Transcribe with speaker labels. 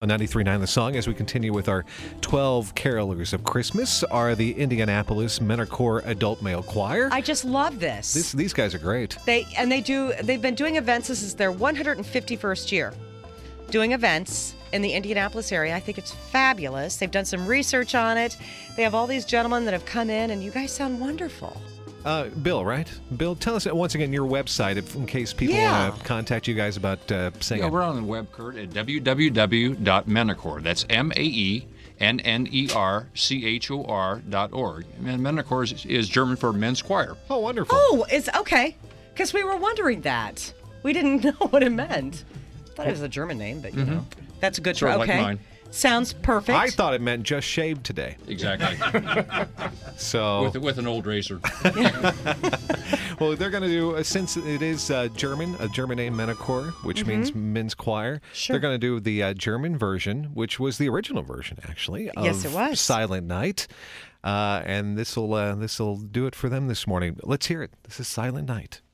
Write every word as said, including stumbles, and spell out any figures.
Speaker 1: On ninety-three point nine The Song, as we continue with our twelve Carolers of Christmas, are the Indianapolis Menorcor Adult Male Choir.
Speaker 2: I just love this.
Speaker 1: this. These guys are great.
Speaker 2: They and they do. They've been doing events. This is their one hundred fifty-first year doing events in the Indianapolis area. I think it's fabulous. They've done some research on it. They have all these gentlemen that have come in, and you guys sound wonderful.
Speaker 1: Uh, Bill, right? Bill, tell us once again your website if, in case people
Speaker 2: Yeah.
Speaker 1: want to contact you guys about uh, singing.
Speaker 3: Yeah, we're on the web, Kurt, at w w w dot menorcor. That's M A E N N E R C H O R dot org. And Menorcor is, is German for men's choir.
Speaker 1: Oh, wonderful.
Speaker 2: Oh, it's okay. Because we were wondering that. We didn't know what it meant. Thought it was a German name, but you know, that's a good.
Speaker 3: Sort of
Speaker 2: okay,
Speaker 3: like mine.
Speaker 2: sounds perfect.
Speaker 1: I thought it meant just shaved today.
Speaker 3: Exactly.
Speaker 1: So,
Speaker 3: with, with an old razor.
Speaker 1: well, they're going to do, uh, since it is uh, German, a German name, Menorcor, which means men's choir.
Speaker 2: Sure.
Speaker 1: They're going to do the uh, German version, which was the original version, actually. Of
Speaker 2: Yes, it was.
Speaker 1: Silent Night. Uh, and this will uh, this will do it for them this morning. Let's hear it. This is Silent Night.